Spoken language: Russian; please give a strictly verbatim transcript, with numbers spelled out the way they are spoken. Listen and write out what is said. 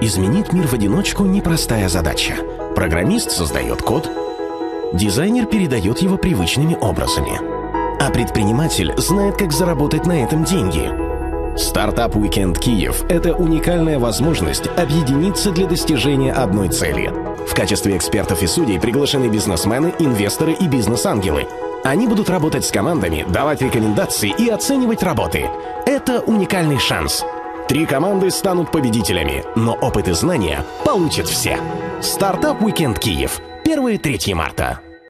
Изменить мир в одиночку – непростая задача. Программист создает код, дизайнер передает его привычными образами, а предприниматель знает, как заработать на этом деньги. Стартап Weekend Киев – это уникальная возможность объединиться для достижения одной цели. В качестве экспертов и судей приглашены бизнесмены, инвесторы и бизнес-ангелы. Они будут работать с командами, давать рекомендации и оценивать работы. Это уникальный шанс. Три команды станут победителями, но опыт и знания получат все. Стартап Weekend Киев. первое-третье марта.